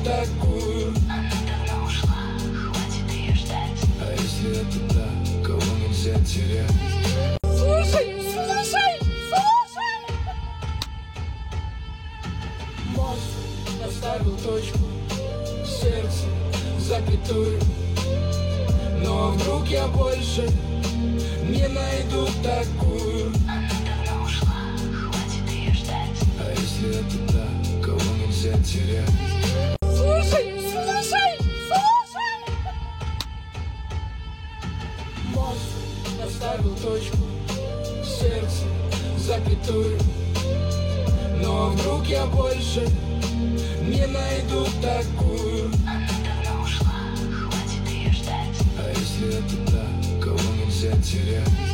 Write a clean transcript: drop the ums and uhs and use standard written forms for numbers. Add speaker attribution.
Speaker 1: такую.
Speaker 2: Она давно ушла, хватит ее ждать.
Speaker 1: А если это та, кого нельзя терять?
Speaker 3: Слушай, слушай, слушай!
Speaker 1: Мост поставил точку, сердце запятую. Но вдруг я больше не найду такую.
Speaker 2: Она давно ушла, хватит ее ждать.
Speaker 1: А если это та, кого нельзя терять?
Speaker 3: Слушай, слушай, слушай!
Speaker 1: Мост поставил точку, сердце запятую. Но вдруг я больше не найду такую.
Speaker 2: Она давно ушла, хватит ее ждать.
Speaker 1: А если это та, кого нельзя терять?